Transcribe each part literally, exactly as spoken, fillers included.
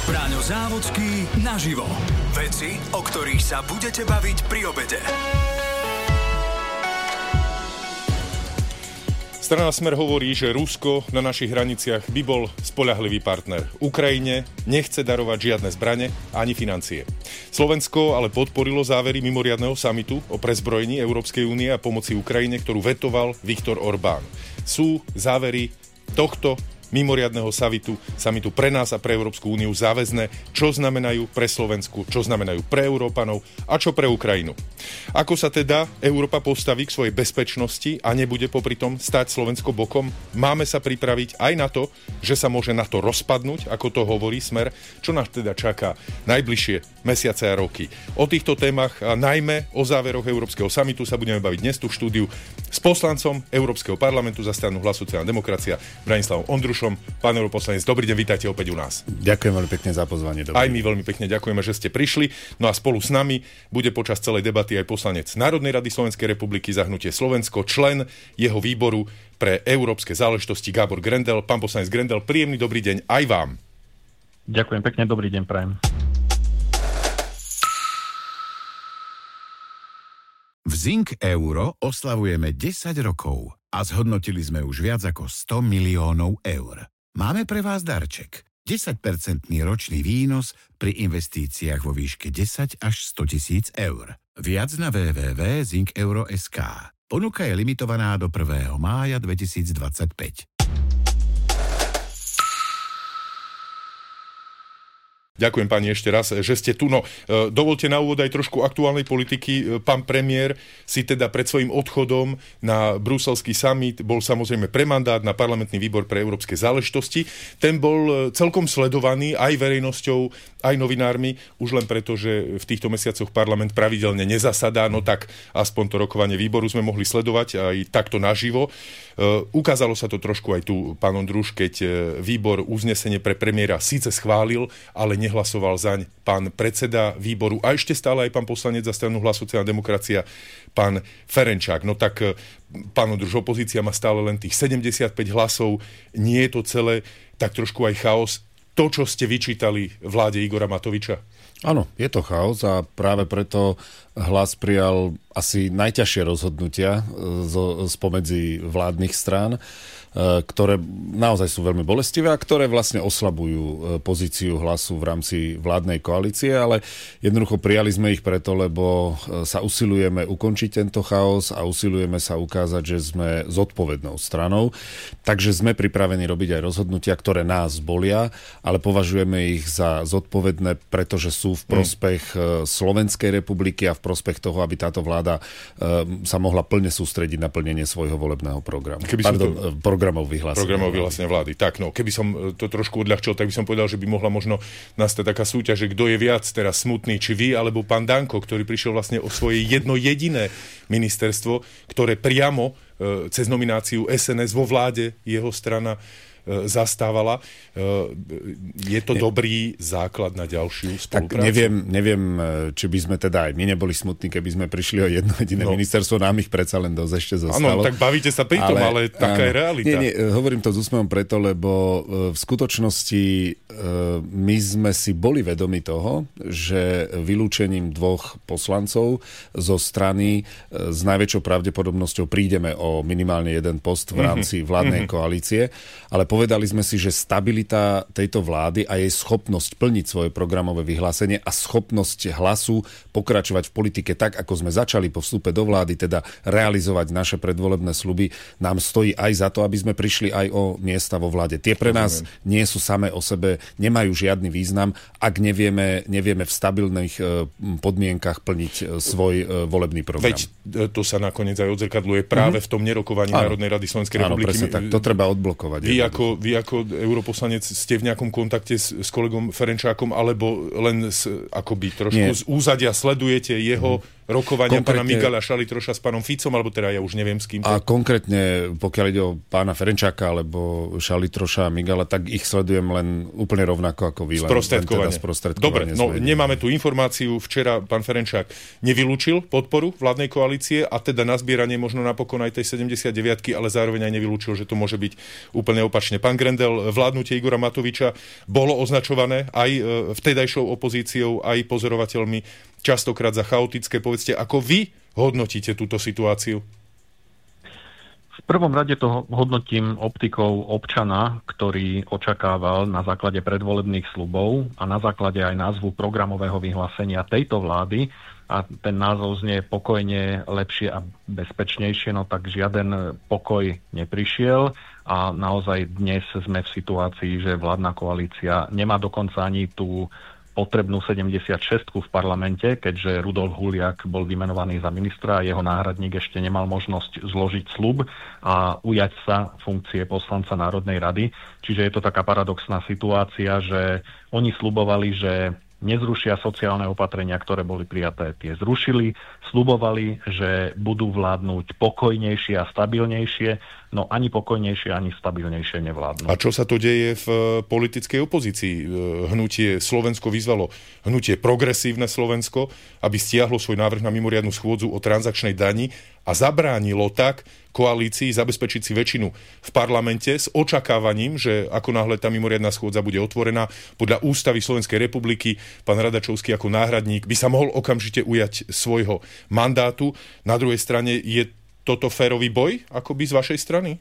Braňo Závodský naživo. Veci, o ktorých sa budete baviť pri obede. Strana Smer hovorí, že Rusko na našich hraniciach by bol spoľahlivý partner. Ukrajine nechce darovať žiadne zbrane ani financie. Slovensko ale podporilo závery mimoriadneho samitu o prezbrojení Európskej únie a pomoci Ukrajine, ktorú vetoval Viktor Orbán. Sú závery tohto mimoriadneho samitu, samitu pre nás a pre Európsku úniu záväzné, čo znamenajú pre Slovensku, čo znamenajú pre Európanov a čo pre Ukrajinu. Ako sa teda Európa postaví k svojej bezpečnosti a nebude popri tom stať Slovensko bokom? Máme sa pripraviť aj na to, že sa môže na to rozpadnúť, ako to hovorí Smer, čo nás teda čaká najbližšie mesiace a roky. O týchto témach a najmä o záveroch Európskeho samitu sa budeme baviť dnes tu v štúdiu s poslancom Európskeho parlamentu za stranu Hlas sociálna demokracia Branislavom Ondrušom. Pán europoslanec, dobrý deň, vítajte opäť u nás. Ďakujem veľmi pekne za pozvanie. Dobrý aj my veľmi pekne ďakujeme, že ste prišli. No a spolu s nami bude počas celej debaty aj poslanec Národnej rady Slovenskej republiky za hnutie Slovensko, člen jeho výboru pre európske záležitosti Gábor Grendel. Pán poslanec Grendel, príjemný dobrý deň aj vám. Ďakujem pekne, dobrý deň prajem. V Zink Euro oslavujeme desať rokov a zhodnotili sme už viac ako sto miliónov eur. Máme pre vás darček. desaťpercentný ročný výnos pri investíciách vo výške desať až sto tisíc eur. Viac na w w w bodka zink euro bodka es ká. Ponuka je limitovaná do prvého mája dvetisícdvadsaťpäť. Ďakujem pani ešte raz, že ste tu. No, dovolte na úvod aj trošku aktuálnej politiky. Pán premiér si teda pred svojím odchodom na bruselský summit bol samozrejme pre mandát na parlamentný výbor pre európske záležitosti. Ten bol celkom sledovaný aj verejnosťou, aj novinármi, už len preto, že v týchto mesiacoch parlament pravidelne nezasadá, no tak aspoň to rokovanie výboru sme mohli sledovať aj takto naživo. Uh, ukázalo sa to trošku aj tu, pán Ondruš, keď výbor uznesenie pre premiéra síce schválil, ale nehlasoval zaň pán predseda výboru a ešte stále aj pán poslanec za stranu Hlas sociálna demokracia, pán Ferenčák. No tak, pán Ondruš, opozícia má stále len tých sedemdesiatpäť hlasov, nie je to celé tak trošku aj chaos. To, čo ste vyčítali vláde Igora Matoviča? Áno, je to chaos a práve preto Hlas prijal asi najťažšie rozhodnutia zo, spomedzi vládnych strán, ktoré naozaj sú veľmi bolestivé a ktoré vlastne oslabujú pozíciu Hlasu v rámci vládnej koalície, ale jednoducho prijali sme ich preto, lebo sa usilujeme ukončiť tento chaos a usilujeme sa ukázať, že sme zodpovednou stranou. Takže sme pripravení robiť aj rozhodnutia, ktoré nás bolia, ale považujeme ich za zodpovedné, pretože sú v prospech Slovenskej republiky a v prospech toho, aby táto vláda sa mohla plne sústrediť na plnenie svojho volebného programu. Keby Pardon, to... programov vyhlásenia. Programov vyhlásenia vlády. Tak, no, keby som to trošku odľahčil, tak by som povedal, že by mohla možno nastať taká súťaž, že kto je viac teraz smutný, či vy, alebo pán Danko, ktorý prišiel vlastne o svoje jedno jediné ministerstvo, ktoré priamo e, cez nomináciu es en es vo vláde jeho strana zastávala. Je to dobrý základ na ďalšiu spoluprácu? Tak neviem, neviem, či by sme teda aj my neboli smutní, keby sme prišli o jedno jediné no. ministerstvo, nám ich predsa len dosť ešte zostalo. Áno, tak bavíte sa pri tom, ale, ale taká áno, je realita. Nie, nie, hovorím to s úsmevom preto, lebo v skutočnosti my sme si boli vedomi toho, že vylúčením dvoch poslancov zo strany s najväčšou pravdepodobnosťou prídeme o minimálne jeden post v rámci vládnej mm-hmm. koalície, ale povedali sme si, že stabilita tejto vlády a jej schopnosť plniť svoje programové vyhlásenie a schopnosť Hlasu pokračovať v politike tak, ako sme začali po vstupe do vlády, teda realizovať naše predvolebné sľuby, nám stojí aj za to, aby sme prišli aj o miesta vo vláde. Tie pre nás nie sú samé o sebe, nemajú žiadny význam, ak nevieme, nevieme v stabilných podmienkach plniť svoj volebný program. Veď to sa nakoniec aj odzrkadluje práve mm-hmm. v tom nerokovaní áno. Národnej rady Slovenskej republiky. Áno, presne tak. To treba odblokovať. Vy ako Vy ako europoslanec ste v nejakom kontakte s, s kolegom Ferenčákom, alebo len z, akoby trošku Nie. z úzadia sledujete jeho rokovania konkrétne... pána Migala Šalitroša s pánom Ficom, alebo teda ja už neviem s kým. A konkrétne, pokiaľ ide o pána Ferenčáka alebo Šalitroša a Migala, tak ich sledujem len úplne rovnako ako vy. Sprostredkovanie. Teda sprostredkovanie. Dobre, no nemáme tu informáciu. Včera pán Ferenčák nevylúčil podporu vládnej koalície a teda na zbieranie možno napokon aj tej sedemdesiatdeviatky, ale zároveň aj nevylúčil, že to môže byť úplne opačne. Pán Grendel, vládnutie Igora Matoviča bolo označované aj vtedajšou opozíciou, aj pozorovateľmi častokrát za chaotické. Povedzte, ako vy hodnotíte túto situáciu? V prvom rade to hodnotím optikou občana, ktorý očakával na základe predvolebných sľubov a na základe aj názvu programového vyhlásenia tejto vlády, a ten názov znie pokojne, lepšie a bezpečnejšie, no tak žiaden pokoj neprišiel a naozaj dnes sme v situácii, že vládna koalícia nemá dokonca ani tú potrebnú sedemdesiatšesť v parlamente, keďže Rudolf Huliak bol vymenovaný za ministra a jeho náhradník ešte nemal možnosť zložiť sľub a ujať sa funkcie poslanca Národnej rady. Čiže je to taká paradoxná situácia, že oni sľubovali, že nezrušia sociálne opatrenia, ktoré boli prijaté, tie zrušili, sľubovali, že budú vládnuť pokojnejšie a stabilnejšie, no ani pokojnejšie, ani stabilnejšie nevládnu. A čo sa to deje v politickej opozícii? Hnutie Slovensko vyzvalo hnutie Progresívne Slovensko, aby stiahlo svoj návrh na mimoriadnu schôdzu o transakčnej dani a zabránilo tak koalícii zabezpečiť si väčšinu v parlamente s očakávaním, že ako náhle tá mimoriadna schôdza bude otvorená, podľa ústavy Slovenskej republiky pán Radačovský ako náhradník by sa mohol okamžite ujať svojho mandátu. Na druhej strane je toto férový boj akoby z vašej strany?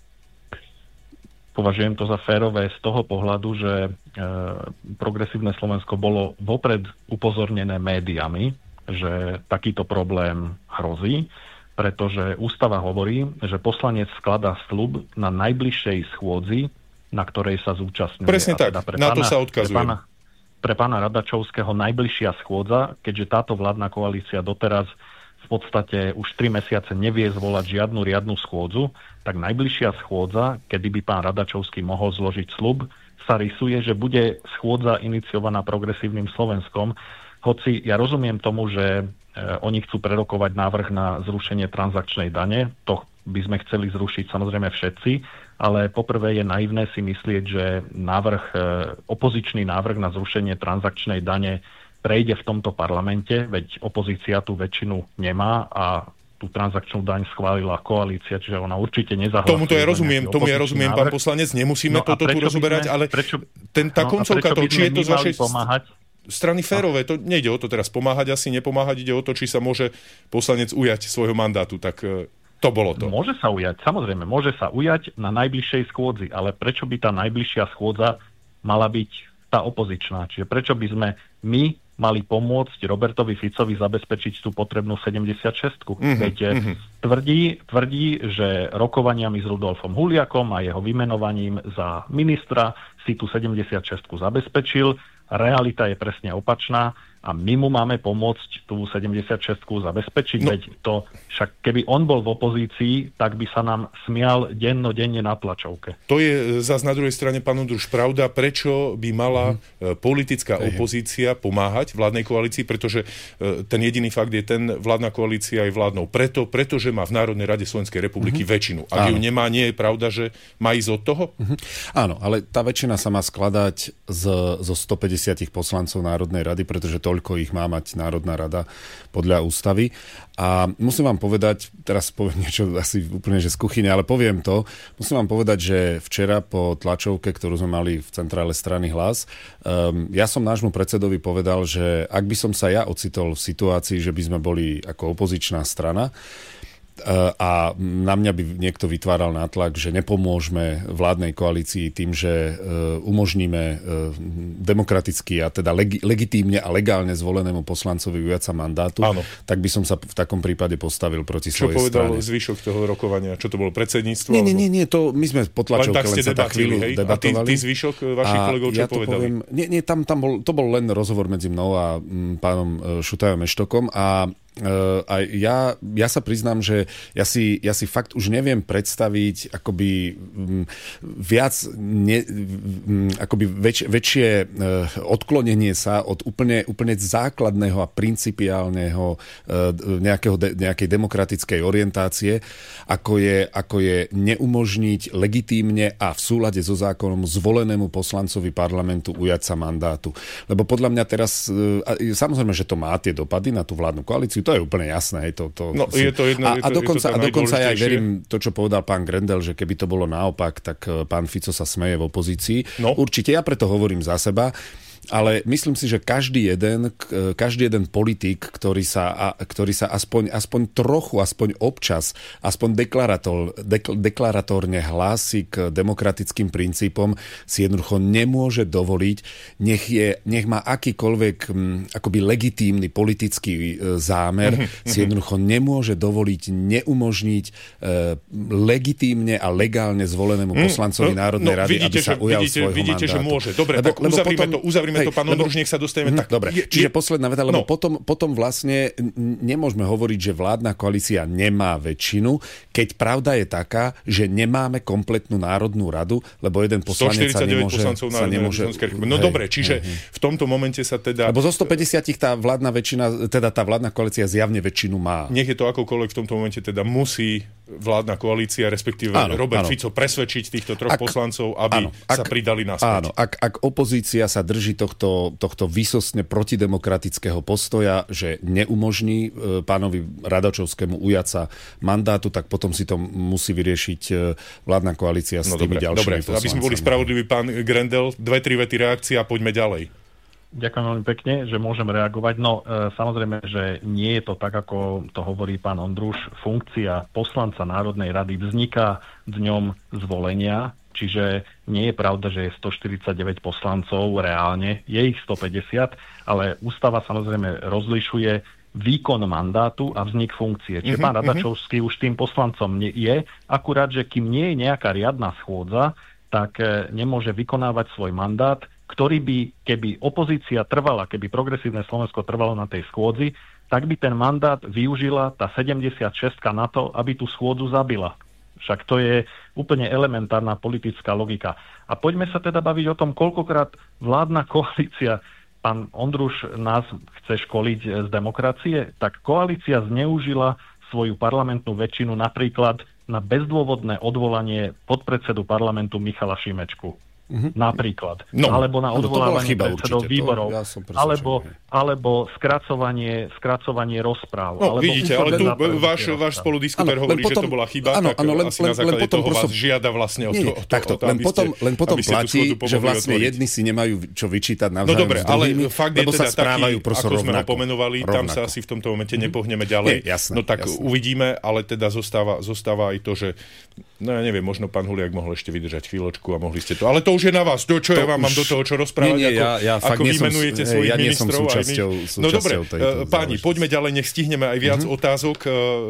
Považujem to za férové z toho pohľadu, že e, Progresívne Slovensko bolo vopred upozornené médiami, že takýto problém hrozí, pretože ústava hovorí, že poslanec skladá sľub na najbližšej schôdzi, na ktorej sa zúčastňuje. Presne tak, teda pre na pána, to sa odkazujem. Pre pána, pre pána Radačovského najbližšia schôdza, keďže táto vládna koalícia doteraz v podstate už tri mesiace nevie zvolať žiadnu riadnu schôdzu, tak najbližšia schôdza, kedy by pán Radačovský mohol zložiť sľub, sa rysuje, že bude schôdza iniciovaná Progresívnym Slovenskom. Hoci ja rozumiem tomu, že oni chcú prerokovať návrh na zrušenie transakčnej dane. To by sme chceli zrušiť samozrejme všetci, ale poprvé je naivné si myslieť, že návrh, opozičný návrh na zrušenie transakčnej dane prejde v tomto parlamente, veď opozícia tú väčšinu nemá a tú transakčnú daň schválila koalícia, čiže ona určite nezahlasuje. Tomuto ja rozumiem, tomu ja rozumiem, návrh. Pán poslanec, nemusíme no toto tu rozoberať, ale prečo, ten, tá no koncovka to, či je to z vašej pomáhať? strany férové, to nejde o to teraz pomáhať, asi nepomáhať, ide o to, či sa môže poslanec ujať svojho mandátu, tak to bolo to. Môže sa ujať, samozrejme, môže sa ujať na najbližšej schôdzi, ale prečo by tá najbližšia schôdza mala byť tá opozičná? Čiže prečo by sme my mali pomôcť Robertovi Ficovi zabezpečiť tú potrebnú sedemdesiatšesť? Mm-hmm, Veď mm-hmm. Tvrdí, tvrdí, že rokovaniami s Rudolfom Huliakom a jeho vymenovaním za ministra si tú sedemdesiatšesť zabezpečil. Realita je presne opačná a my mu máme pomôcť tú sedemdesiatšesť zabezpečiť. No. Veď to, však keby on bol v opozícii, tak by sa nám smial dennodenne na tlačovke. To je zase na druhej strane, pán Ondruš, pravda, prečo by mala hmm. politická opozícia pomáhať vládnej koalícii, pretože ten jediný fakt je ten, vládna koalícia je vládnou preto, pretože má v Národnej rade Slovenskej republiky hmm. väčšinu. Ak ju nemá, nie je pravda, že má ísť od toho? Hmm. Áno, ale tá väčšina sa má skladať z, zo stopäťdesiat poslancov Národnej rady, pretože toľko ich má mať Národná rada podľa ústavy. A musím vám povedať, teraz poviem niečo asi úplne že z kuchyne, ale poviem to, musím vám povedať, že včera po tlačovke, ktorú sme mali v centrále strany Hlas, um, ja som nášmu predsedovi povedal, že ak by som sa ja ocitol v situácii, že by sme boli ako opozičná strana, a na mňa by niekto vytváral nátlak, že nepomôžeme vládnej koalícii tým, že umožníme demokraticky a teda leg- legitímne a legálne zvolenému poslancovi ujať sa mandátu, Áno. tak by som sa v takom prípade postavil proti Čo svojej strane. Čo povedal zvyšok toho rokovania? Čo to bolo, predsedníctvo? Nie, nie, nie, nie to my sme po tlačovke len, len sa tak chvíľu hej? debatovali. A ty, ty zvyšok vašich kolegov čo ja povedali? Poviem, nie, nie, tam, tam bol, to bol len rozhovor medzi mnou a m, pánom Šutajom Eštokom a a ja, ja sa priznám, že ja si, ja si fakt už neviem predstaviť akoby viac, ne, akoby väč, väčšie odklonenie sa od úplne, úplne základného a principiálneho nejakého, nejakej demokratickej orientácie, ako je, ako je neumožniť legitímne a v súlade so zákonom zvolenému poslancovi parlamentu ujať sa mandátu. Lebo podľa mňa teraz, samozrejme, že to má tie dopady na tú vládnu koalíciu, to je úplne jasné. To, to, no, je to jedno, a, je to, a dokonca, je to a dokonca ja aj verím to, čo povedal pán Grendel, že keby to bolo naopak, tak pán Fico sa smeje v opozícii. No. Určite, ja preto hovorím za seba. Ale myslím si, že každý jeden, každý jeden politik, ktorý sa, ktorý sa aspoň, aspoň trochu, aspoň občas, aspoň deklarator, dek, deklaratórne hlási k demokratickým princípom, si jednoducho nemôže dovoliť, nech, je, nech má akýkoľvek akoby legitímny politický zámer, mm-hmm. si jednoducho nemôže dovoliť neumožniť e, legitímne a legálne zvolenému poslancovi mm, no, Národnej no, rady, vidíte, aby sa ujal vidíte, svojho vidíte, mandátu. Že môže. Dobre, lebo, tak uzavrime to, uzavrime Hej, to, pán Ondruš, nech sa dostaneme. Tak, dobre, je, čiže je, posledná veta, lebo no. potom, potom vlastne nemôžeme hovoriť, že vládna koalícia nemá väčšinu, keď pravda je taká, že nemáme kompletnú Národnú radu, lebo jeden poslanec sa nemôže... Sa nemôže no hej, dobre, čiže hej. v tomto momente sa teda... Lebo zo stopäťdesiat tá vládna väčšina, teda tá vládna koalícia zjavne väčšinu má. Nech je to akokoľvek, v tomto momente teda musí vládna koalícia, respektíve áno, Robert áno. Fico presvedčiť týchto troch ak, poslancov, aby áno, sa ak, pridali naspäť. Áno, ak, ak opozícia sa drží tohto, tohto výsostne protidemokratického postoja, že neumožní e, pánovi Radačovskému ujať sa mandátu, tak potom si to musí vyriešiť e, vládna koalícia s no, tými dobre, ďalšími dobre, poslancami. Aby sme boli spravodliví, pán Grendel, dve, tri vety reakcia a poďme ďalej. Ďakujem veľmi pekne, že môžem reagovať. No e, samozrejme, že nie je to tak, ako to hovorí pán Ondruš. Funkcia poslanca Národnej rady vzniká dňom zvolenia, čiže nie je pravda, že je stoštyridsaťdeväť poslancov reálne, je ich stopäťdesiat, ale ústava samozrejme rozlišuje výkon mandátu a vznik funkcie. Čiže uh-huh, pán Radačovský uh-huh. už tým poslancom je, akurát, že kým nie je nejaká riadna schôdza, tak e, nemôže vykonávať svoj mandát, ktorý by, keby opozícia trvala, keby progresívne Slovensko trvalo na tej schôdzi, tak by ten mandát využila tá sedemdesiatšesť na to, aby tú schôdzu zabila. Však to je úplne elementárna politická logika. A poďme sa teda baviť o tom, koľkokrát vládna koalícia, pán Ondruš nás chce školiť z demokracie, tak koalícia zneužila svoju parlamentnú väčšinu napríklad na bezdôvodné odvolanie podpredsedu parlamentu Michala Šimečku. Mm-hmm. Napríklad. No, alebo na odvolávanie predsedov výborov. Ja alebo, alebo skracovanie, skracovanie rozpráv. No, alebo vidíte, ale tu váš, váš spoludiskuter hovorí, potom, že to bola chyba, áno, tak áno, len, asi len, na základe toho vás prosom... žiada vlastne o to, nie, o to, takto, o to len, potom, ste, len potom platí, že vlastne jedni si nemajú čo vyčítať navzájom. No dobre, ale fakt je teda taký, ako sme ho pomenovali, tam sa asi v tomto momente nepohneme ďalej. No tak uvidíme, ale teda zostáva aj to, že no ja neviem, možno pán Huliak mohol ešte vydržať chvíľočku a mohli ste to. Ale to už je na vás. To, čo to ja vám už... mám do toho, čo rozprávať, nie, nie, ako, ja, ja ako vymenujete som, svojich ja ministrov. Ja súčasťou, súčasťou no dobre, páni, poďme ďalej, nech stihneme aj viac mm-hmm. otázok.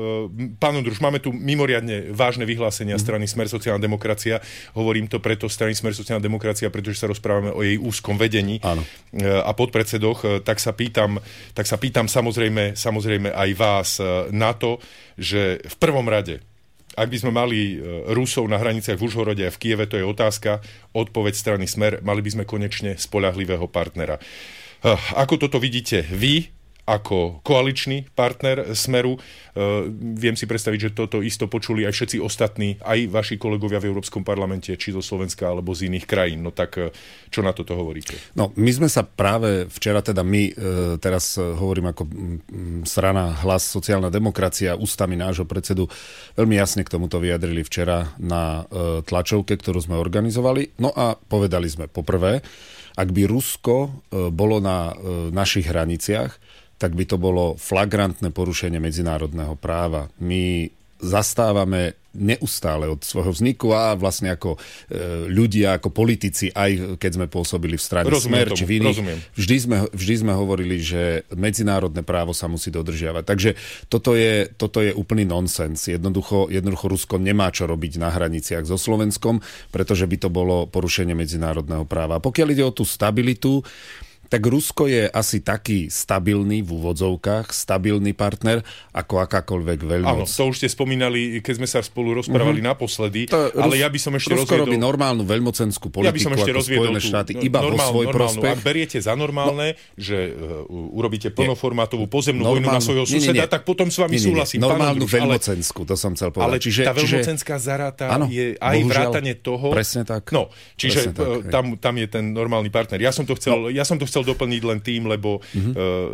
Pán Ondruš, máme tu mimoriadne vážne vyhlásenia mm-hmm. strany Smer sociálna demokracia. Hovorím to preto strany Smer sociálna demokracia, pretože sa rozprávame o jej úzkom vedení Áno. a podpredsedoch. Tak sa pýtam, tak sa pýtam samozrejme, samozrejme aj vás na to, že v prvom rade ak by sme mali Rusov na hraniciach v Užhorode a v Kieve, to je otázka, odpoveď strany Smer, mali by sme konečne spoľahlivého partnera. Ako toto vidíte vy, ako koaličný partner Smeru? Viem si predstaviť, že toto isto počuli aj všetci ostatní, aj vaši kolegovia v Európskom parlamente, či zo Slovenska, alebo z iných krajín. No tak čo na toto hovoríte? No, my sme sa práve včera, teda my, teraz hovorím ako strana Hlas sociálna demokracia, ústami nášho predsedu, veľmi jasne k tomuto vyjadrili včera na tlačovke, ktorú sme organizovali. No a povedali sme poprvé, ak by Rusko bolo na našich hraniciach, tak by to bolo flagrantné porušenie medzinárodného práva. My zastávame neustále od svojho vzniku a vlastne ako e, ľudia, ako politici, aj keď sme pôsobili v strane rozumiem Smer, tomu, či v iných, vždy sme, vždy sme hovorili, že medzinárodné právo sa musí dodržiavať. Takže toto je, toto je úplný nonsens. Jednoducho, jednoducho Rusko nemá čo robiť na hraniciach so Slovenskom, pretože by to bolo porušenie medzinárodného práva. A pokiaľ ide o tú stabilitu, tak Rusko je asi taký stabilný, v úvodzovkách, stabilný partner, ako akákoľvek veľmoc. Áno, to už ste spomínali, keď sme sa spolu rozprávali mm-hmm. naposledy, to ale Rus- ja by som ešte Rusko rozviedol... robí normálnu veľmocenskú politiku, ja by som ešte ako Spojené štáty, iba normál, vo svoj normálnu. prospech. Ak beriete za normálne, no, že uh, urobíte plnoformátovú pozemnú normálnu, vojnu na svojho suseda, nie, nie, nie. tak potom s vami nie, nie, nie. súhlasím. Normálnu Druž, veľmocenskú, to som chcel povedať. Ale čiže, tá veľmocenská čiže... zaráta áno, je aj vrátane toho... Presne tak. No, čiže tak, tam, tam je ten normálny partner. Ja som to chcel, no. ja som to chcel doplniť len tým, lebo mm-hmm.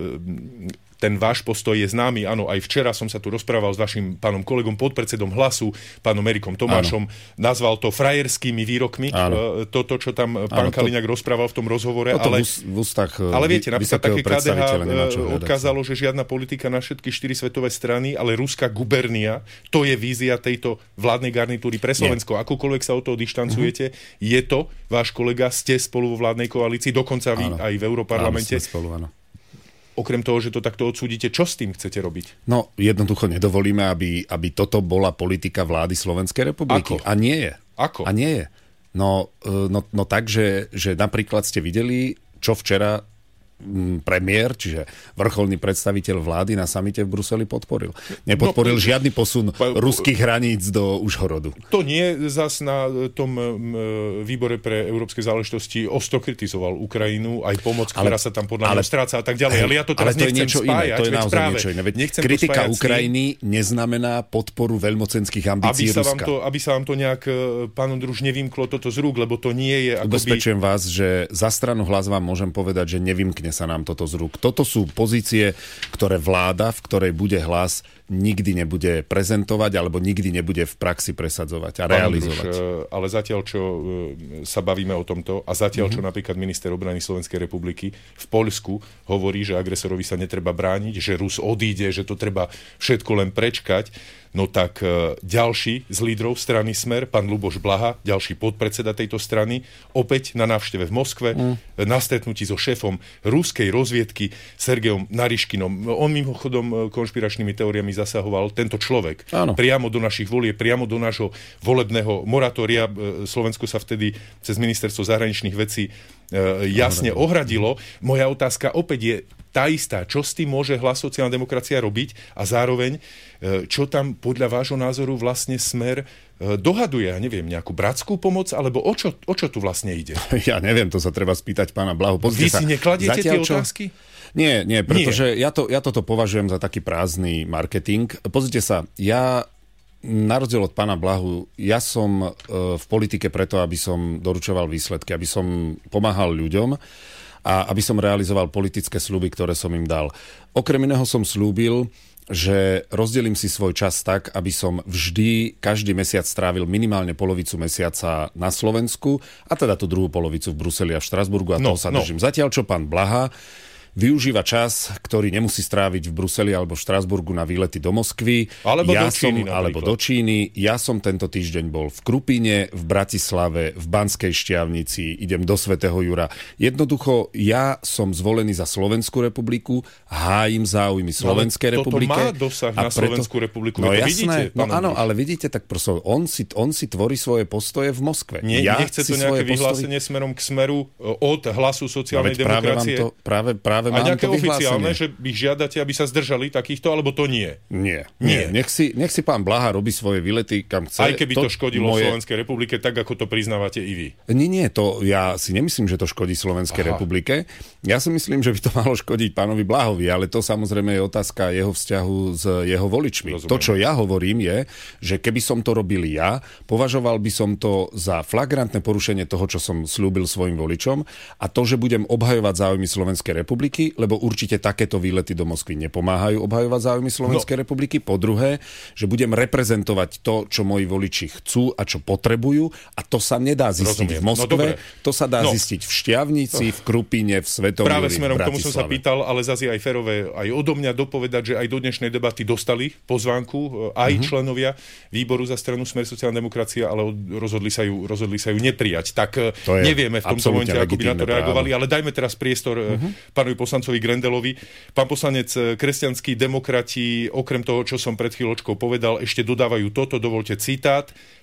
uh, ten váš postoj je známy. Áno, aj včera som sa tu rozprával s vašim pánom kolegom, podpredsedom Hlasu, pánom Erikom Tomášom. Áno. Nazval to frajerskými výrokmi. Áno. Toto, čo tam pán Áno, Kaliňák to... rozprával v tom rozhovore. Toto ale, v ústach ale viete, napríklad také ká dé há odkázalo, sa. že žiadna politika na všetky štyri svetové strany, ale ruská gubernia, to je vízia tejto vládnej garnitúry pre Slovensko. Nie. Akúkoľvek sa od toho dištancujete, uh-huh. je to váš kolega, ste spolu vo vládnej koalícii, dokonca vy áno. aj v Europarlamente. Áno, spolu, áno. Okrem toho, že to takto odsúdite, čo s tým chcete robiť? No, jednoducho nedovolíme, aby, aby toto bola politika vlády Slovenskej republiky. Ako? A nie je. Ako? A nie je. No, no, no tak, že, že napríklad ste videli, čo včera premiér, čiže vrcholný predstaviteľ vlády na samite v Bruseli podporil. Nepodporil no, žiadny posun pa, ruských hraníc do Užhorodu. To nie, zas na tom výbore pre európske záležitosti ostro kritizoval Ukrajinu, aj pomoc, ktorá ale, sa tam podľa mňa stráca a tak ďalej. Ale ja to teraz to nechcem spájať. Iné, to je naozaj práve, niečo iné. Kritika Ukrajiny neznamená podporu veľmocenských ambícií aby sa Ruska. Vám to, aby sa vám to nejak, pán Ondruš, nevymklo toto z rúk, lebo to nie je... Ubezpečujem akoby... vás, že za stranu Hlas vám môžem povedať, že nevymkne sa nám toto z rúk. Toto sú pozície, ktoré vláda, v ktorej bude Hlas, nikdy nebude prezentovať alebo nikdy nebude v praxi presadzovať a realizovať. Druž, ale zatiaľ, čo sa bavíme o tomto a zatiaľ, čo mm-hmm. napríklad minister obrany Slovenskej republiky v Poľsku hovorí, že agresorovi sa netreba brániť, že Rus odíde, že to treba všetko len prečkať, no tak ďalší z lídrov strany Smer, pán Ľuboš Blaha, ďalší podpredseda tejto strany, opäť na návšteve v Moskve, mm. na stretnutí so šéfom ruskej rozviedky Sergejom Nariškinom. On mimochodom konšpiračnými teóriami zasahoval tento človek. Áno. Priamo do našich volieb, priamo do nášho volebného moratória. Slovensko sa vtedy cez ministerstvo zahraničných vecí jasne ohradilo. Moja otázka opäť je tá istá. Čo s tým môže Hlas sociálna demokracia robiť a zároveň, čo tam podľa vášho názoru vlastne Smer dohaduje, ja neviem, nejakú bratskú pomoc, alebo o čo, o čo tu vlastne ide? Ja neviem, to sa treba spýtať pána Blahu. Vy si nekladiete tie čo... otázky? Nie, nie, pretože nie. Ja, to, ja toto považujem za taký prázdny marketing. Pozrite sa, ja na rozdiel od pána Blahu, ja som v politike preto, aby som doručoval výsledky, aby som pomáhal ľuďom a aby som realizoval politické sľuby, ktoré som im dal. Okrem iného som slúbil, že rozdelím si svoj čas tak, aby som vždy, každý mesiac strávil minimálne polovicu mesiaca na Slovensku a teda tú druhú polovicu v Bruseli a v Štrasburgu a no, toho sa no. držím. Zatiaľ, čo pán Blaha využíva čas, ktorý nemusí stráviť v Bruseli alebo v Štrasburgu na výlety do Moskvy. Alebo ja do Číny. Som, alebo do Číny. Ja som tento týždeň bol v Krupine, v Bratislave, v Banskej Štiavnici, idem do Svätého Jura. Jednoducho, ja som zvolený za Slovenskú republiku, hájim záujmy Slovenskej no, republike. Toto má dosah na preto... Slovenskú republiku. No to jasné, vidíte, no áno, ale vidíte, tak prosto, on si, on si tvorí svoje postoje v Moskve. Nie, ja nechce to nejaké vyhlásenie postoji... smerom k Smeru od Hlasu sociálnej no, demokracie. Práve, to, práve, práve a nejaké oficiálne, že ich žiadate, aby sa zdržali takýchto, alebo to nie? Nie. nie. nie. Nech, si, nech si pán Blaha robí svoje výlety, kam chce. Aj keby to, to škodilo moje... Slovenskej republike, tak ako to priznávate i vy. Nie, nie, to ja si nemyslím, že to škodí Slovenskej Aha. republike. Ja si myslím, že by to malo škodiť pánovi Blahovi, ale to samozrejme je otázka jeho vzťahu s jeho voličmi. Rozumiem. To, čo ja hovorím, je, že keby som to robil ja, považoval by som to za flagrantné porušenie toho, čo som slúbil svojim voličom a to, že budem obhajovať záujmy Slovenskej republiky, lebo určite takéto výlety do Moskvy nepomáhajú obhajovať záujmy Slovenskej no. republiky. Po druhé, že budem reprezentovať to, čo moji voliči chcú a čo potrebujú a to sa nedá zistiť Rozumiem. v Moskve, no, to sa dá no. zistiť v Šťavnici, v Krupine, v Svetom Juri, Práve smerom v k tomu som sa pýtal, ale zase aj férové aj odo mňa dopovedať, že aj do dnešnej debaty dostali pozvánku aj mm-hmm. členovia výboru za stranu Smer sociálna demokracia, ale rozhodli sa ju, rozhodli sa ju neprijať. Tak nevieme v tomto momente, ako by na to reagovali, právo. Ale dajme teraz priestor mm-hmm. pánovi poslancovi Grendelovi. Pán poslanec, kresťanskí demokrati, okrem toho, čo som pred chvíľočkou povedal, ešte dodávajú toto, dovolte citát.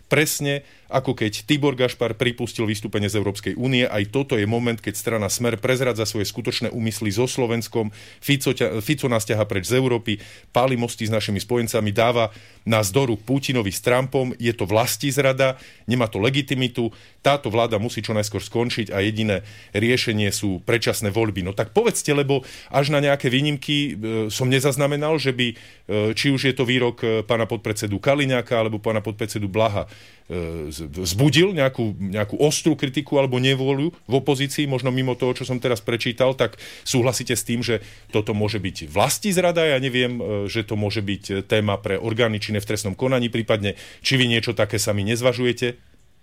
presne ako keď Tibor Gašpar pripustil vystúpenie z Európskej únie. Aj toto je moment, keď strana Smer prezradza svoje skutočné úmysly so Slovenskom. Fico, ťa, Fico nás ťaha preč z Európy, páli mosty s našimi spojencami, dáva nás do rúk Putinovi s Trumpom. Je to vlastizrada, nemá to legitimitu. Táto vláda musí čo najskôr skončiť a jediné riešenie sú predčasné voľby. No tak povedzte, lebo až na nejaké výnimky e, som nezaznamenal, že by, e, či už je to výrok e, pána podpredsedu Kaliňáka alebo pána podpredsedu Blaha, e, vzbudil nejakú, nejakú ostrú kritiku alebo nevôľu v opozícii, možno mimo toho, čo som teraz prečítal, tak súhlasíte s tým, že toto môže byť vlastizrada? Ja neviem, že to môže byť téma pre orgány činné v trestnom konaní, prípadne či vy niečo také sami nezvažujete?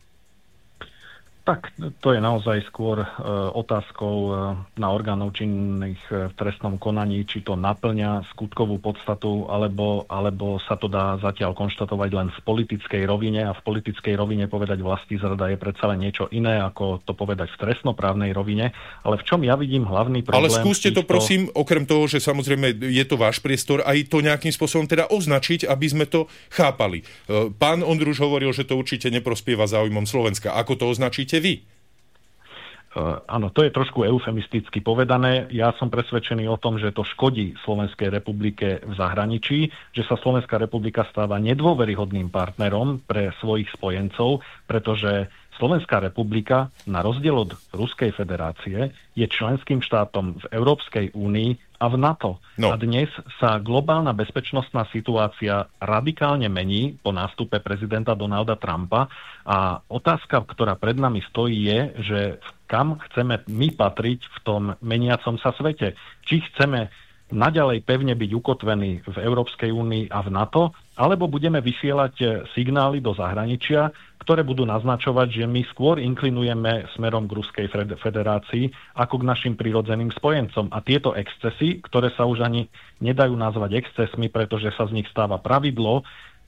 Tak to je naozaj skôr e, otázkou e, na orgánov činných v trestnom konaní, či to naplňa skutkovú podstatu, alebo, alebo sa to dá zatiaľ konštatovať len v politickej rovine, a v politickej rovine povedať vlastizrada je predsa len niečo iné, ako to povedať v trestnoprávnej rovine. Ale v čom ja vidím hlavný problém? Ale skúste to, prosím, okrem toho, že samozrejme je to váš priestor, aj to nejakým spôsobom teda označiť, aby sme to chápali. E, pán Ondruš hovoril, že to určite neprospieva záujmom Slovenska. Ako to označíte vy? Uh, áno, to je trošku eufemisticky povedané. Ja som presvedčený o tom, že to škodí Slovenskej republike v zahraničí, že sa Slovenská republika stáva nedôveryhodným partnerom pre svojich spojencov, pretože Slovenská republika, na rozdiel od Ruskej federácie, je členským štátom v Európskej únii a v NATO. No. A dnes sa globálna bezpečnostná situácia radikálne mení po nástupe prezidenta Donalda Trumpa a otázka, ktorá pred nami stojí, je, že kam chceme my patriť v tom meniacom sa svete. Či chceme naďalej pevne byť ukotvení v Európskej únii a v NATO, alebo budeme vysielať signály do zahraničia, ktoré budú naznačovať, že my skôr inklinujeme smerom k Ruskej federácii ako k našim prirodzeným spojencom. A tieto excesy, ktoré sa už ani nedajú nazvať excesmi, pretože sa z nich stáva pravidlo,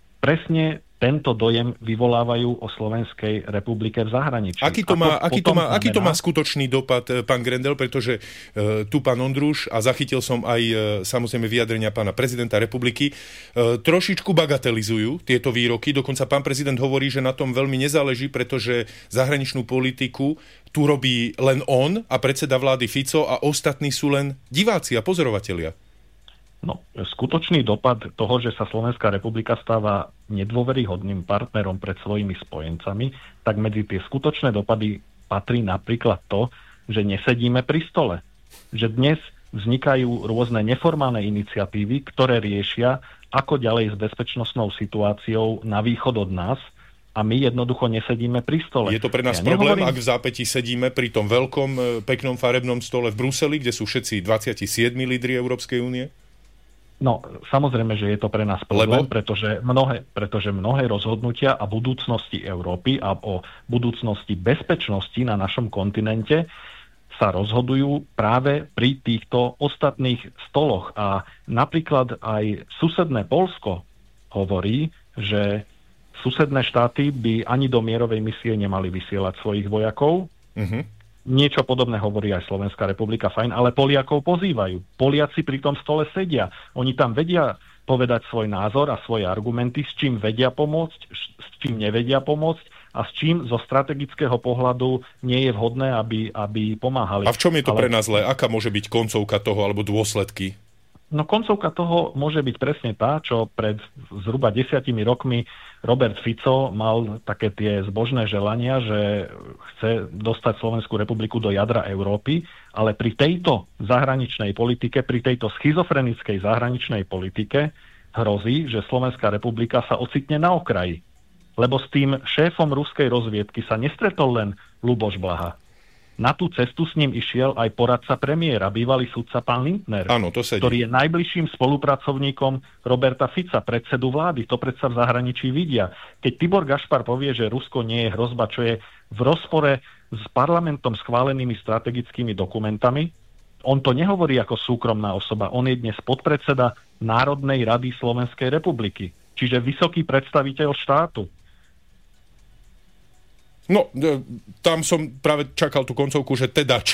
presne tento dojem vyvolávajú o Slovenskej republike v zahraničí. Aký to má, aký to má, aký to má skutočný dopad, pán Grendel, pretože e, tu pán Ondruš, a zachytil som aj e, samozrejme vyjadrenia pána prezidenta republiky, e, trošičku bagatelizujú tieto výroky. Dokonca pán prezident hovorí, že na tom veľmi nezáleží, pretože zahraničnú politiku tu robí len on a predseda vlády Fico a ostatní sú len diváci a pozorovatelia. No, skutočný dopad toho, že sa Slovenská republika stáva nedôveryhodným partnerom pred svojimi spojencami, tak medzi tie skutočné dopady patrí napríklad to, že nesedíme pri stole. Že dnes vznikajú rôzne neformálne iniciatívy, ktoré riešia, ako ďalej s bezpečnostnou situáciou na východ od nás, a my jednoducho nesedíme pri stole. Je to pre nás ja problém, nehovorím... ak v zápätí sedíme pri tom veľkom, peknom farebnom stole v Bruseli, kde sú všetci dvadsaťsedem lídri Európskej únie? No, samozrejme, že je to pre nás problém, pretože mnohé, pretože mnohé rozhodnutia o budúcnosti Európy a o budúcnosti bezpečnosti na našom kontinente sa rozhodujú práve pri týchto ostatných stoloch. A napríklad aj susedné Poľsko hovorí, že susedné štáty by ani do mierovej misie nemali vysielať svojich vojakov. Uh-huh. Niečo podobné hovorí aj Slovenská republika, fajn, ale Poliakov pozývajú. Poliaci pri tom stole sedia. Oni tam vedia povedať svoj názor a svoje argumenty, s čím vedia pomôcť, s čím nevedia pomôcť a s čím zo strategického pohľadu nie je vhodné, aby, aby pomáhali. A v čom je to ale... pre nás zlé? Aká môže byť koncovka toho alebo dôsledky? No koncovka toho môže byť presne tá, čo pred zhruba desiatimi rokmi Robert Fico mal také tie zbožné želania, že chce dostať Slovenskú republiku do jadra Európy, ale pri tejto zahraničnej politike, pri tejto schizofrenickej zahraničnej politike hrozí, že Slovenská republika sa ocitne na okraji. Lebo s tým šéfom ruskej rozviedky sa nestretol len Ľuboš Blaha. Na tú cestu s ním išiel aj poradca premiéra, bývalý sudca pán Lindner, Áno, to sedí. ktorý je najbližším spolupracovníkom Roberta Fica, predsedu vlády. To predsa v zahraničí vidia. Keď Tibor Gašpar povie, že Rusko nie je hrozba, čo je v rozpore s parlamentom schválenými strategickými dokumentami, on to nehovorí ako súkromná osoba. On je dnes podpredseda Národnej rady Slovenskej republiky, čiže vysoký predstaviteľ štátu. No, tam som práve čakal tú koncovku, že teda čo?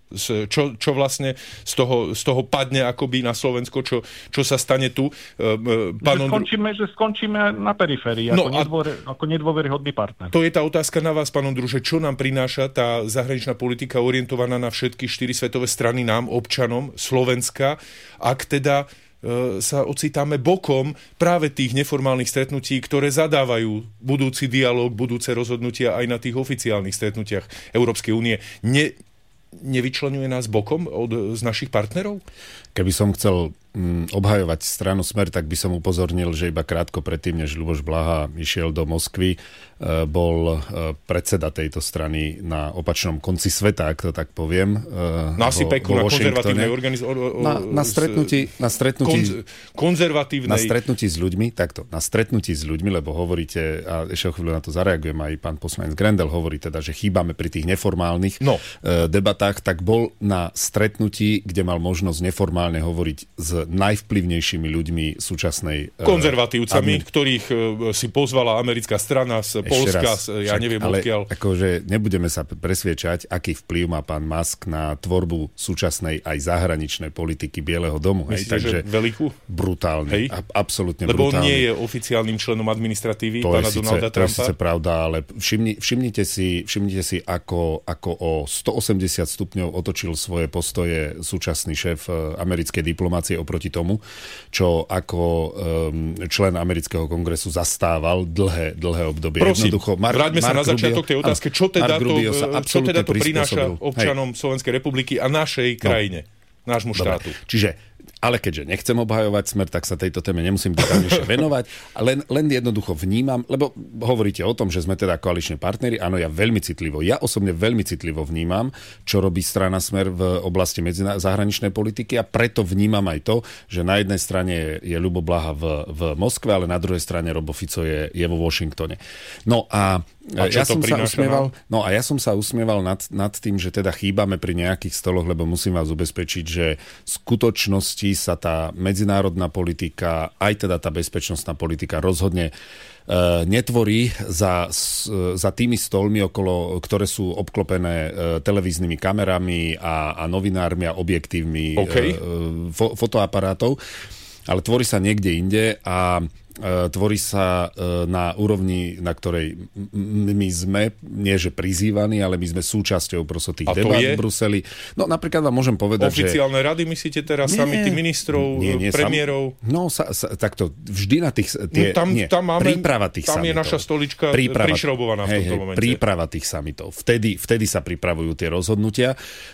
Čo, čo vlastne z toho, z toho padne akoby na Slovensko, čo, čo sa stane tu? Pán že, Ondru... skončíme, že skončíme na periférii, no ako, a... nedôver, ako nedôveryhodný partner. To je tá otázka na vás, pán Ondru, že čo nám prináša tá zahraničná politika orientovaná na všetky štyri svetové strany nám, občanom Slovenska, ak teda sa ocitáme bokom práve tých neformálnych stretnutí, ktoré zadávajú budúci dialóg, budúce rozhodnutia aj na tých oficiálnych stretnutiach Európskej únie. Ne, nevyčleňuje nás bokom od, z našich partnerov? Keby som chcel mm, obhajovať stranu Smer, tak by som upozornil, že iba krátko predtým, než Ľuboš Blaha išiel do Moskvy, e, bol e, predseda tejto strany na opačnom konci sveta, ak to tak poviem. E, na Sipeku, na konzervatívnej organizácii. Na, na stretnutí, na stretnutí konz, konzervatívnej... Na stretnutí s ľuďmi, takto, na stretnutí s ľuďmi, lebo hovoríte, a ešte o chvíľu na to zareagujem, aj pán poslanec Grendel hovorí teda, že chýbame pri tých neformálnych no. e, debatách, tak bol na stretnutí, kde mal možnosť neformálne hovoriť s najvplyvnejšími ľuďmi súčasnej... Konzervatívcami, admin... ktorých si pozvala americká strana z Poľska, ja však, neviem ale odkiaľ. Akože nebudeme sa presviečať, aký vplyv má pán Musk na tvorbu súčasnej aj zahraničnej politiky Bieleho domu. Myslíte, hej, takže že veľkú? Brutálny. A, absolútne Lebo brutálny. Lebo on nie je oficiálnym členom administratívy to pána síce, Donalda Trumpa. To je Trumpa. síce pravda, ale všimni, všimnite si, všimnite si ako, ako o stoosemdesiat stupňov otočil svoje postoje súčasný šéf americkej diplomácie oproti tomu, čo ako um, člen amerického kongresu zastával dlhé, dlhé obdobie. Prosím, Mark, vráťme sa Mark na začiatok tej otázky. Čo teda to, čo teda to prináša občanom Hej. Slovenskej republiky a našej krajine, no. nášmu štátu? Dobre. Čiže ale keďže nechcem obhajovať Smer, tak sa tejto téme nemusím detaľnejšie venovať. Len, len jednoducho vnímam, lebo hovoríte o tom, že sme teda koaliční partneri. Áno, ja veľmi citlivo, ja osobne veľmi citlivo vnímam, čo robí strana Smer v oblasti medzina- zahraničnej politiky a preto vnímam aj to, že na jednej strane je Ľubo Blaha v, v Moskve, ale na druhej strane Robo Fico je, je vo Washingtone. No a A ja som sa usmieval, no a ja som sa usmieval nad, nad tým, že teda chýbame pri nejakých stoloch, lebo musím vás ubezpečiť, že v skutočnosti sa tá medzinárodná politika, aj teda tá bezpečnostná politika rozhodne e, netvorí za, za tými stolmi, okolo, ktoré sú obklopené e, televíznymi kamerami a, a novinármi a objektívmi okay. e, fo, fotoaparátov, ale tvorí sa niekde inde a tvorí sa na úrovni, na ktorej my sme, nie že prizývaní, ale my sme súčasťou prosto tých debát v Bruseli. No napríklad vám môžem povedať, oficiálne že... rady myslíte teraz, samity ministrov, nie, nie, premiérov? Sam... No sa, sa, takto, vždy na tých... Tie, no, tam, nie, tam máme, príprava tých tam samitov. je naša stolička príprava, prišroubovaná v tomto hej, momente. Príprava tých samitov. Vtedy, vtedy sa pripravujú tie rozhodnutia,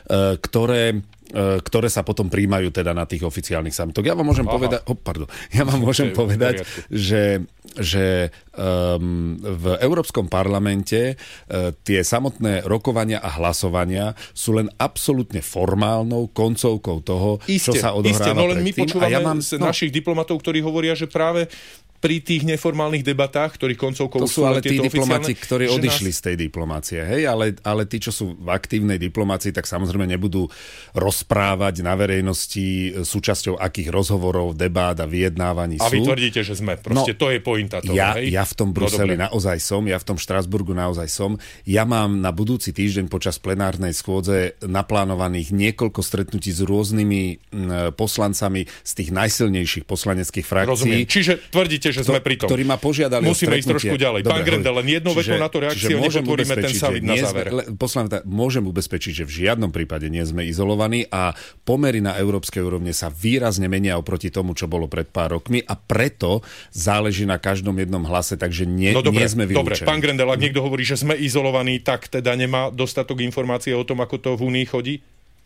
ktoré... ktoré sa potom príjmajú teda na tých oficiálnych samitoch. Ja vám môžem Aha. povedať, oh, pardon, ja vám môžem povedať, že, že um, v Európskom parlamente uh, tie samotné rokovania a hlasovania sú len absolútne formálnou koncovkou toho, iste, čo sa odohráva iste, no len my predtým. počúvame Ja mám, z no, našich diplomatov, ktorí hovoria, že práve pri tých neformálnych debatách, ktorých koncovkou to sú ale tí diplomáti, oficiálne, ktorí odišli nás... z tej diplomácie, hej, ale, ale tí, čo sú v aktívnej diplomácii, tak samozrejme nebudú rozprávať na verejnosti súčasťou akých rozhovorov, debát a vyjednávaní a sú. A vy tvrdíte, že sme. Proste no, to je pointa toho, ja, hej? Ja v tom Bruseli no, naozaj som, ja v tom Štrasburgu naozaj som. Ja mám na budúci týždeň počas plenárnej schôdze naplánovaných niekoľko stretnutí s rôznymi m, poslancami z tých najsilnejších poslaneckých frakcií. Rozumiem. Čiže tvrdíte, že sme pri tom. Ktorí ma požiadali Musíme o ísť trošku ďalej. Dobre, pán Grendel, len jednou vetou na to reakciu, nepotvoríme ten summit na záver. Poslanec, môžem ubezpečiť, že v žiadnom prípade nie sme izolovaní a pomery na európskej úrovne sa výrazne menia oproti tomu, čo bolo pred pár rokmi a preto záleží na každom jednom hlase, takže nie, no dobre, nie sme vylúčení. Dobre, pán Grendel, ak niekto hovorí, že sme izolovaní, tak teda nemá dostatok informácie o tom, ako to v Únii chodí?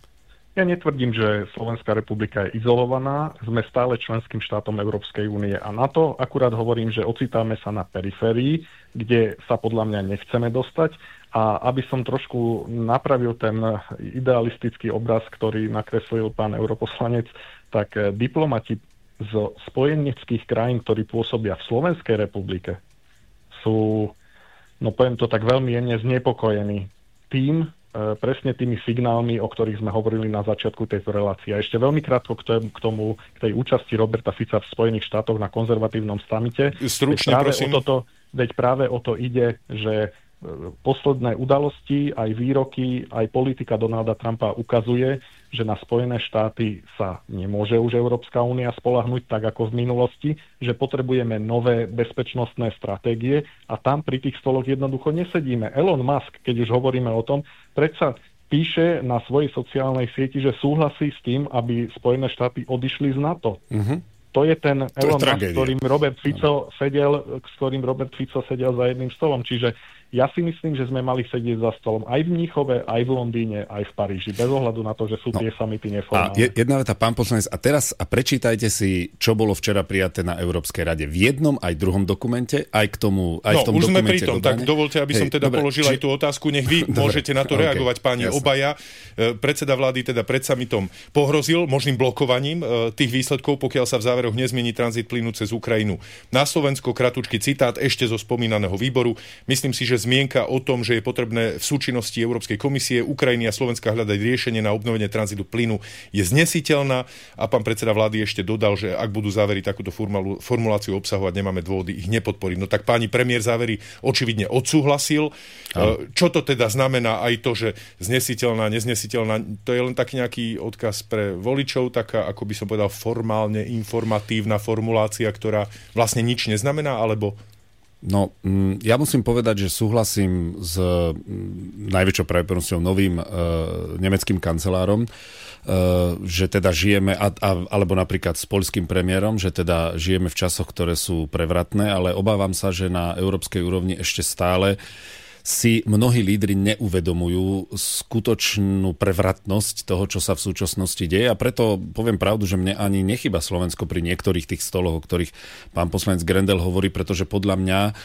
Ja netvrdím, že Slovenská republika je izolovaná, sme stále členským štátom Európskej únie a na to akurát hovorím, že ocitáme sa na periférii, kde sa podľa mňa nechceme dostať a aby som trošku napravil ten idealistický obraz, ktorý nakreslil pán europoslanec, tak diplomati z spojeneckých krajín, ktorí pôsobia v Slovenskej republike, sú, no poviem to tak veľmi jemne, znepokojení tým, presne tými signálmi, o ktorých sme hovorili na začiatku tejto relácie. A ešte veľmi krátko k tomu, k tej účasti Roberta Fica v Spojených štátoch na konzervatívnom samite. Stručne, veď práve prosím. O toto, veď práve o to ide, že posledné udalosti, aj výroky, aj politika Donalda Trumpa ukazuje, že na Spojené štáty sa nemôže už Európska únia spoľahnúť tak ako v minulosti, že potrebujeme nové bezpečnostné stratégie a tam pri tých stoloch jednoducho nesedíme. Elon Musk, keď už hovoríme o tom, predsa píše na svojej sociálnej sieti, že súhlasí s tým, aby Spojené štáty odišli z NATO. Uh-huh. To je ten Elon Musk, s ktorým Robert Fico sedel, s ktorým Robert Fico sedel za jedným stolom. Čiže ja si myslím, že sme mali sedieť za stolom aj v Mníchove, aj v Londýne, aj v Paríži, bez ohľadu na to, že sú no. tie samity neformálne. A jedna veta, pán poslanec, a teraz a prečítajte si, čo bolo včera prijaté na Európskej rade v jednom aj druhom dokumente, aj k tomu, aj no, v tom už dokumente. No, už sme pri tom, tak dovolte, aby Hej, som teda dobre, položil či... aj tú otázku, nech vy dobre, môžete na to okay, reagovať, páni jasne. Obaja. Predseda vlády teda pred summitom pohrozil možným blokovaním tých výsledkov, pokiaľ sa v záveroch nezmení tranzit plynu cez Ukrajinu na Slovensko. Kratučký citát ešte zo spomínaného výboru. Myslím si, že zmienka o tom, že je potrebné v súčinnosti Európskej komisie, Ukrajiny a Slovenska hľadať riešenie na obnovenie tranzitu plynu je znesiteľná a pán predseda vlády ešte dodal, že ak budú závery takúto formuláciu obsahovať, nemáme dôvody ich nepodporiť. No tak páni premiér závery očividne odsúhlasil. A. Čo to teda znamená aj to, že znesiteľná, neznesiteľná, to je len taký nejaký odkaz pre voličov, taká, ako by som povedal, formálne informatívna formulácia, ktorá vlastne nič neznamená, alebo... No, ja musím povedať, že súhlasím s najväčšou pravdepodobnosťou novým e, nemeckým kancelárom, e, že teda žijeme, a, a, alebo napríklad s poľským premiérom, že teda žijeme v časoch, ktoré sú prevratné, ale obávam sa, že na európskej úrovni ešte stále si mnohí lídri neuvedomujú skutočnú prevratnosť toho, čo sa v súčasnosti deje a preto poviem pravdu, že mne ani nechýba Slovensko pri niektorých tých stoloch, o ktorých pán poslanec Grendel hovorí, pretože podľa mňa e,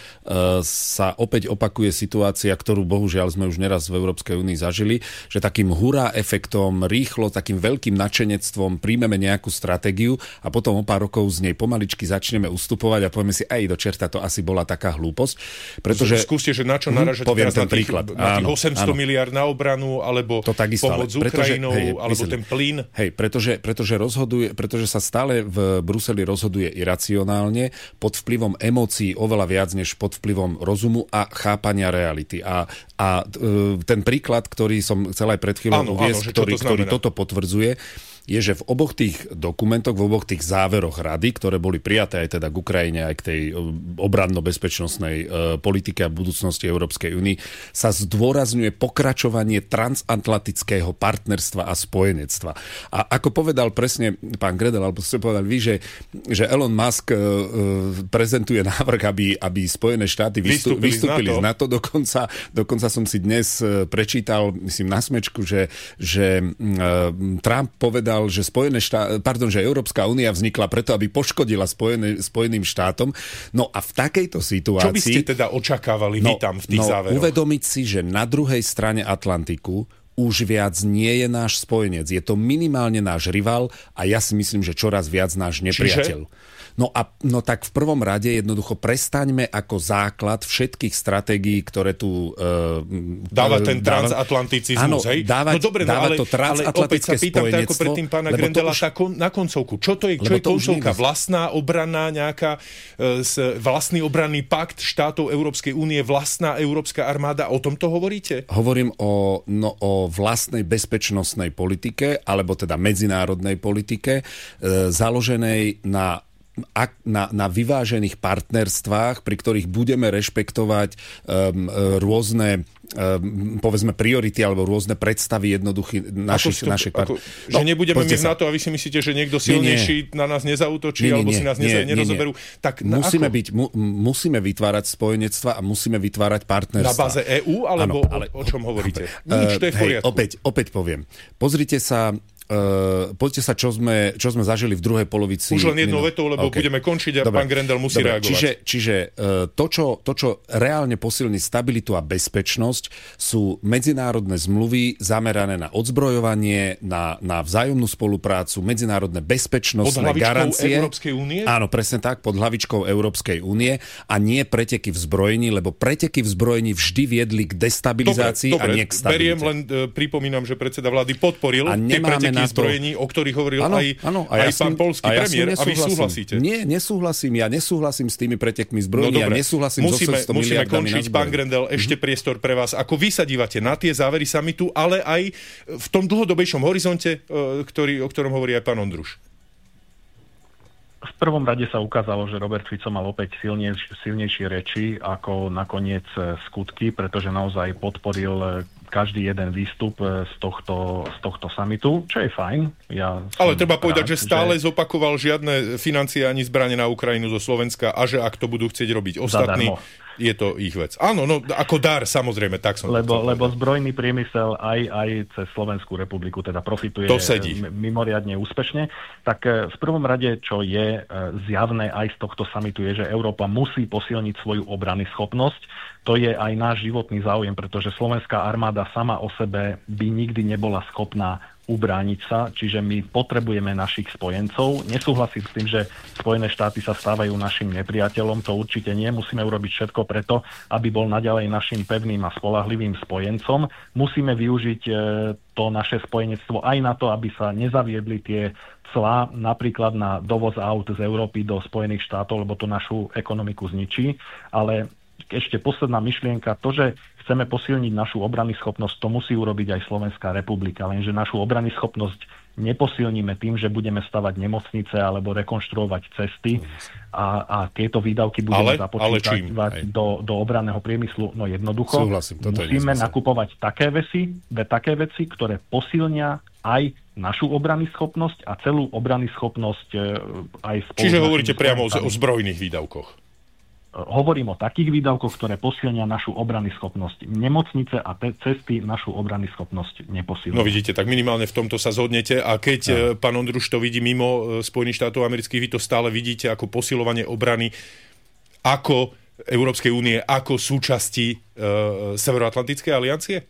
sa opäť opakuje situácia, ktorú bohužiaľ sme už neraz v Európskej únii zažili, že takým hurá efektom, rýchlo, takým veľkým nadšenectvom príjmeme nejakú stratégiu a potom o pár rokov z nej pomaličky začneme ustupovať a povieme si, aj do čerta, to asi bola taká hlúposť. Pretože... Skúste, že na čo naražať poviem ten na tých, príklad. Na tých áno, osemsto áno. miliárd na obranu, alebo to takisto, pomoc s Ukrajinou, pretože, hej, alebo myslím, ten plyn. Hej, pretože, pretože, rozhoduje, pretože sa stále v Bruseli rozhoduje iracionálne, pod vplyvom emócií oveľa viac, než pod vplyvom rozumu a chápania reality. A, a ten príklad, ktorý som chcel aj pred chvíľou uviesť, ktorý, to ktorý toto potvrdzuje, je, že v oboch tých dokumentoch, v oboch tých záveroch rady, ktoré boli prijaté aj teda k Ukrajine, aj k tej obranno-bezpečnostnej e, politike a budúcnosti Európskej únie, sa zdôrazňuje pokračovanie transatlantického partnerstva a spojenectva. A ako povedal presne pán Gredel, alebo ste povedali vy, že, že Elon Musk e, prezentuje návrh, aby, aby Spojené štáty vystú, vystúpili, vystúpili z NATO. Z NATO. Dokonca, dokonca som si dnes prečítal, myslím na smečku, že, že e, Trump povedal, že Spojené štá... pardon, že Európska únia vznikla preto, aby poškodila Spojené... Spojeným štátom. No a v takejto situácii... Čo by ste teda očakávali no, vy tam v tých no, záveroch? Uvedomiť si, že na druhej strane Atlantiku už viac nie je náš spojenec. Je to minimálne náš rival a ja si myslím, že čoraz viac náš nepriateľ. Čiže? No a no tak v prvom rade jednoducho prestaňme ako základ všetkých stratégií, ktoré tu... Uh, dáva ten dáva, transatlanticizmus, hej? Dávať, no dobre, no ale, to ale opäť sa pýtam tak ako predtým pána Grendela už... kon, na koncovku. Čo to je, čo je koncovka? Vlastná obranná nejaká, uh, vlastný obranný pakt štátov Európskej únie, vlastná európska armáda, o tomto hovoríte? Hovorím o, no, o vlastnej bezpečnostnej politike, alebo teda medzinárodnej politike, uh, založenej na Na, na vyvážených partnerstvách, pri ktorých budeme rešpektovať um, rôzne um, povedzme priority alebo rôzne predstavy jednoduchých našich, stup, našich partnerov. No, že nebudeme my na to a vy si myslíte, že niekto silnejší nie, nie. na nás nezautočí nie, nie, alebo si nás nie, nerozoberú. Nie, nie. Tak musíme, byť, mu, musíme vytvárať spojenectva a musíme vytvárať partnerstva. Na báze é ú alebo ano, ale, o, o čom hovoríte? Uh, Nič, to je v poriadku. Hej, opäť, opäť poviem. Pozrite sa Uh, poďte sa, čo sme, čo sme zažili v druhej polovici. Už len jednou vetou, lebo okay. budeme končiť a dobre. Pán Grendel musí dobre. reagovať. Čiže, čiže uh, to, čo, to, čo reálne posilní stabilitu a bezpečnosť, sú medzinárodné zmluvy zamerané na odzbrojovanie, na, na vzájomnú spoluprácu, medzinárodné bezpečnostné pod garancie. Pod Európskej únie? Áno, presne tak, pod hlavičkou Európskej únie a nie preteky v zbrojení, lebo preteky v zbrojení vždy viedli k destabilizácii dobre, a nie k stabilite. Beriem, len uh, pripomínam, že predseda vlády podporil a nemáme dodávky zbrojení, o ktorých hovoril ano, aj, ano, aj ja pán poľský ja premiér. A vy súhlasíte? Nie, nesúhlasím. Ja nesúhlasím s tými pretekmi zbrojení. No, ja nesúhlasím musíme, so osemsto musíme miliardami končiť, pán Grendel, mm-hmm. ešte priestor pre vás. Ako vy sa dívate na tie závery samitu, ale aj v tom dlhodobejšom horizonte, ktorý, o ktorom hovorí aj pán Ondruš? V prvom rade sa ukázalo, že Robert Fico mal opäť silnejš, silnejšie reči ako nakoniec skutky, pretože naozaj podporil každý jeden výstup z tohto, z tohto samitu, čo je fajn. Ja Ale treba rád, povedať, že stále že... zopakoval žiadne financie ani zbrane na Ukrajinu zo Slovenska a že ak to budú chcieť robiť ostatní, zadarmo. Je to ich vec. Áno, no ako dar, samozrejme, tak som lebo, lebo zbrojný priemysel aj, aj cez Slovenskú republiku teda profituje mimoriadne úspešne. Tak v prvom rade, čo je zjavné aj z tohto samitu, je, že Európa musí posilniť svoju obrany schopnosť. To je aj náš životný záujem, pretože slovenská armáda sama o sebe by nikdy nebola schopná ubrániť sa, čiže my potrebujeme našich spojencov. Nesúhlasím s tým, že Spojené štáty sa stávajú našim nepriateľom, to určite nie. Musíme urobiť všetko preto, aby bol naďalej našim pevným a spoľahlivým spojencom. Musíme využiť to naše spojenectvo aj na to, aby sa nezaviedli tie clá napríklad na dovoz aut z Európy do Spojených štátov, lebo to našu ekonomiku zničí. Ale ešte posledná myšlienka, to, že chceme posilniť našu obranyschopnosť, to musí urobiť aj Slovenská republika, lenže našu obranyschopnosť neposilníme tým, že budeme stavať nemocnice alebo rekonštruovať cesty a, a tieto výdavky budeme započítavať do, do obranného priemyslu. No jednoducho Súhlasím, musíme nakupovať také veci, také veci, ktoré posilnia aj našu obranyschopnosť a celú obranyschopnosť aj spolu. Čiže hovoríte priamo o zbrojných výdavkoch. Hovorím o takých výdavkoch, ktoré posilnia našu obranyschopnosť. Nemocnice a te- cesty našu obranyschopnosť neposilnia. No vidíte, tak minimálne v tomto sa zhodnete. A keď ja. pán Ondruš to vidí mimo Spojených štátov amerických, vy to stále vidíte ako posilovanie obrany ako Európskej únie, ako súčasti e, Severoatlantickej aliancie?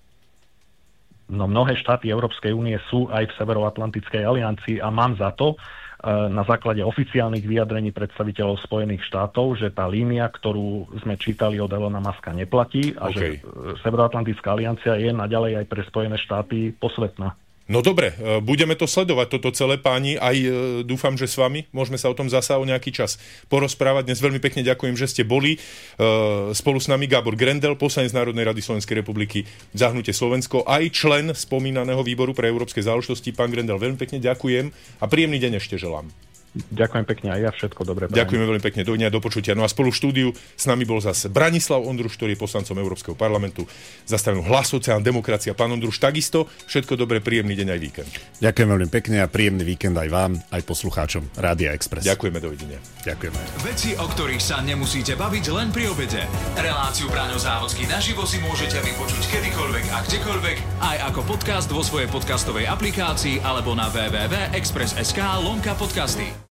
No mnohé štáty Európskej únie sú aj v Severoatlantickej aliancii a mám za to, na základe oficiálnych vyjadrení predstaviteľov Spojených štátov, že tá línia, ktorú sme čítali od Elona Muska, neplatí a okay. že Severoatlantická aliancia je naďalej aj pre Spojené štáty posvetná. No dobre, budeme to sledovať, toto celé, páni, aj dúfam, že s vami môžeme sa o tom zasa o nejaký čas porozprávať. Dnes veľmi pekne ďakujem, že ste boli. Spolu s nami Gábor Grendel, poslanec Národnej rady Slovenskej republiky za Hnutie Slovensko, aj člen spomínaného výboru pre európske záležitosti. Pán Grendel, veľmi pekne ďakujem a príjemný deň ešte želám. Ďakujem pekne aj ja, všetko dobré. Ďakujeme veľmi pekne, dovidenia, do počutia. No a spolu v štúdiu s nami bol zase Branislav Ondruš, ktorý je poslancom Európskeho parlamentu za stranu Hlas, sociálna demokracia. Pán Ondruš, takisto všetko dobré, príjemný deň aj víkend. Ďakujem veľmi pekne a príjemný víkend aj vám, aj poslucháčom Rádia Express. Ďakujeme, dovidenia. Ďakujeme. Veci, o ktorých sa nemusíte baviť len pri obede. Reláciu Braňo Závodský naživo si môžete vypočuť kedykoľvek a kdekoľvek, aj ako podcast vo svojej podcastovej aplikácii alebo na w w w bodka express bodka es ká lomka podcasty.